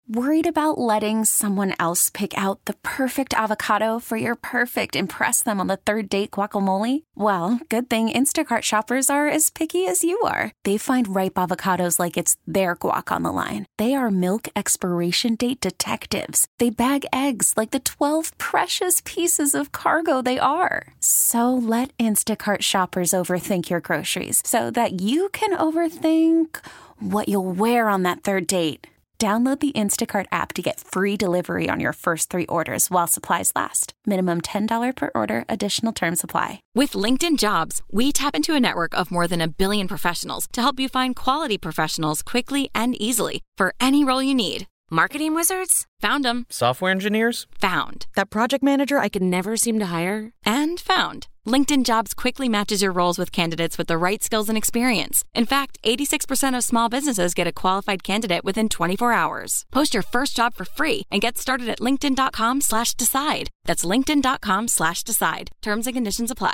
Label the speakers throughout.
Speaker 1: Worried about letting someone else pick out the perfect avocado for your perfect impress them on the third date guacamole? Well, good thing Instacart shoppers are as picky as you are. They find ripe avocados like it's their guac on the line. They are milk expiration date detectives. They bag eggs like the 12 precious pieces of cargo they are. So let Instacart shoppers overthink your groceries so that you can overthink what you'll wear on that third date. Download the Instacart app to get free delivery on your first 3 orders while supplies last. Minimum $10 per order. Additional terms apply.
Speaker 2: With LinkedIn Jobs, we tap into a network of more than 1 billion professionals to help you find quality professionals quickly and easily for any role you need. Marketing wizards? Found them.
Speaker 3: Software engineers?
Speaker 2: Found. That project manager I could never seem to hire? And found. LinkedIn Jobs quickly matches your roles with candidates with the right skills and experience. In fact, 86% of small businesses get a qualified candidate within 24 hours. Post your first job for free and get started at linkedin.com/decide. That's linkedin.com/decide. Terms and conditions apply.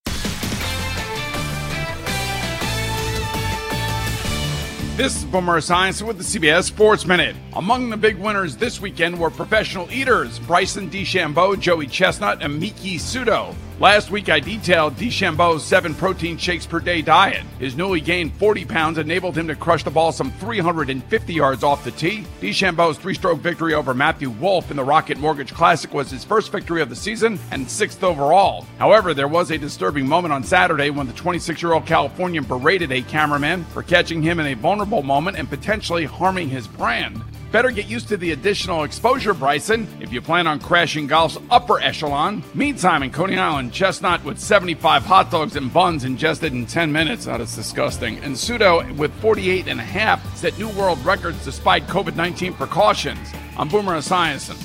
Speaker 4: This is Boomer Esiason with the CBS Sports Minute. Among the big winners this weekend were professional eaters Bryson DeChambeau, Joey Chestnut, and Miki Sudo. Last week I detailed DeChambeau's 7 protein shakes per day diet. His newly gained 40 pounds enabled him to crush the ball some 350 yards off the tee. DeChambeau's 3-stroke victory over Matthew Wolff in the Rocket Mortgage Classic was his first victory of the season and 6th overall. However, there was a disturbing moment on Saturday when the 26-year-old Californian berated a cameraman for catching him in a vulnerable moment and potentially harming his brand. Better get used to the additional exposure, Bryson, if you plan on crashing golf's upper echelon. Meantime, in Coney Island, Chestnut with 75 hot dogs and buns ingested in 10 minutes. That is disgusting. And Sudo with 48 and a half set new world records despite COVID-19 precautions. I'm Boomer Esiason.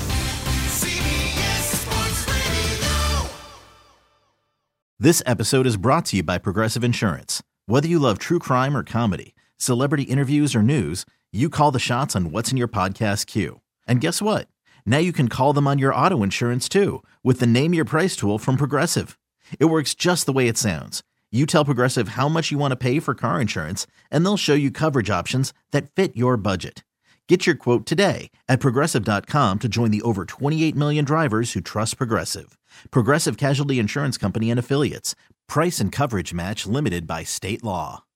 Speaker 5: This episode is brought to you by Progressive Insurance. Whether you love true crime or comedy, celebrity interviews or news, you call the shots on what's in your podcast queue. And guess what? Now you can call them on your auto insurance too with the Name Your Price tool from Progressive. It works just the way it sounds. You tell Progressive how much you want to pay for car insurance, and they'll show you coverage options that fit your budget. Get your quote today at Progressive.com to join the over 28 million drivers who trust Progressive. Progressive Casualty Insurance Company and Affiliates. Price and coverage match limited by state law.